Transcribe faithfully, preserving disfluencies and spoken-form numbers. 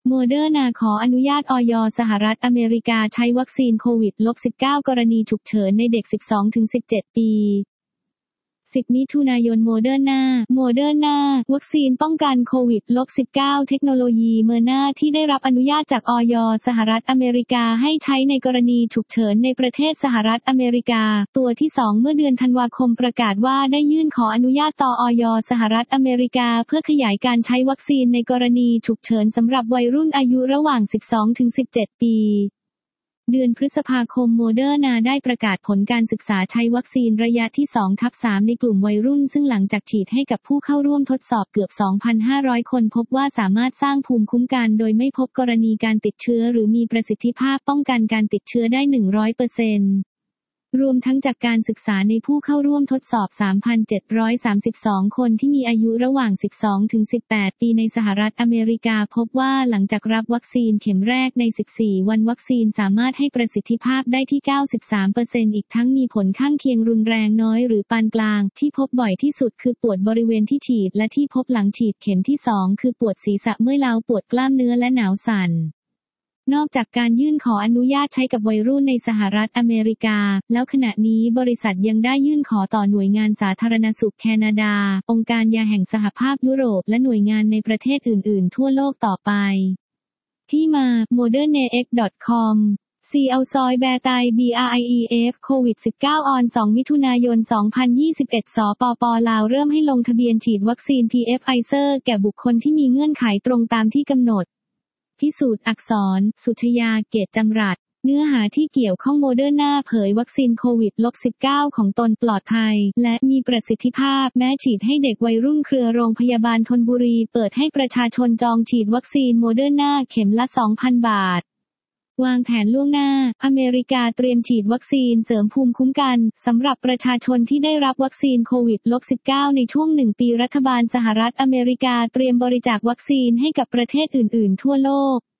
โมเดอร์นาขออนุญาต อย สหรัฐอเมริกาใช้วัคซีนโควิด สิบเก้า กรณีฉุกเฉินในเด็ก สิบสองถึงสิบเจ็ด ปีสิบมิถุนายนโมเดอร์นาโมเดอร์นาวัคซีนป้องกันโควิด สิบเก้า เทคโนโลยีเมอร์นาที่ได้รับอนุญาตจาก อย สหรัฐอเมริกาให้ใช้ในกรณีฉุกเฉินในประเทศสหรัฐอเมริกาตัวที่สองเมื่อเดือนธันวาคมประกาศว่าได้ยื่นขออนุญาตต่อ อย สหรัฐอเมริกาเพื่อขยายการใช้วัคซีนในกรณีฉุกเฉินสำหรับวัยรุ่นอายุระหว่าง สิบสองถึงสิบเจ็ด ปีเดือนพฤษภาคมโมเดอร์นาได้ประกาศผลการศึกษาใช้วัคซีนระยะที่ สองทับสาม ในกลุ่มวัยรุ่นซึ่งหลังจากฉีดให้กับผู้เข้าร่วมทดสอบเกือบ สองพันห้าร้อย คนพบว่าสามารถสร้างภูมิคุ้มกันโดยไม่พบกรณีการติดเชื้อหรือมีประสิทธิภาพป้องกันการติดเชื้อได้ หนึ่งร้อยเปอร์เซ็นต์รวมทั้งจากการศึกษาในผู้เข้าร่วมทดสอบ สามพันเจ็ดร้อยสามสิบสอง คนที่มีอายุระหว่าง สิบสองถึงสิบแปด ปีในสหรัฐอเมริกาพบว่าหลังจากรับวัคซีนเข็มแรกใน สิบสี่ วันวัคซีนสามารถให้ประสิทธิภาพได้ที่ เก้าสิบสามเปอร์เซ็นต์ อีกทั้งมีผลข้างเคียงรุนแรงน้อยหรือปานกลางที่พบบ่อยที่สุดคือปวดบริเวณที่ฉีดและที่พบหลังฉีดเข็มที่ สอง คือปวดศีรษะเมื่อยล้าปวดกล้ามเนื้อและหนาวสั่นนอกจากการยื่นขออนุญาตใช้กับวัยรุ่นในสหรัฐอเมริกาแล้วขณะนี้บริษัทยังได้ยื่นขอต่อหน่วยงานสาธารณสุขแคนาดาองค์การยาแห่งสหภาพยุโรปและหน่วยงานในประเทศอื่นๆทั่วโลกต่อไปที่มา โมเดอร์นาเอ็กซ์ ดอท คอม ซี อัลซอยแบร์ไต บี อาร์ ไอ อี เอฟ โควิด สิบเก้า ออน สอง มิถุนายน สองพันยี่สิบเอ็ด สปป.ลาวเริ่มให้ลงทะเบียนฉีดวัคซีน พี เอฟ Pfizer แก่บุคคลที่มีเงื่อนไขตรงตามที่กำหนดพิสูจน์อักษรสุชยาเกตจำรัดเนื้อหาที่เกี่ยวข้องโมเดอร์นาเผยวัคซีนโควิด สิบเก้า ของตนปลอดภัยและมีประสิทธิภาพแม้ฉีดให้เด็กวัยรุ่นเครือโรงพยาบาลธนบุรีเปิดให้ประชาชนจองฉีดวัคซีนโมเดอร์นาเข็มละ สองพัน บาทวางแผนล่วงหน้าอเมริกาเตรียมฉีดวัคซีนเสริมภูมิคุ้มกันสำหรับประชาชนที่ได้รับวัคซีนโควิด สิบเก้า ในช่วงหนึ่งปีรัฐบาลสหรัฐอเมริกาเตรียมบริจาควัคซีนให้กับประเทศอื่นๆทั่วโลก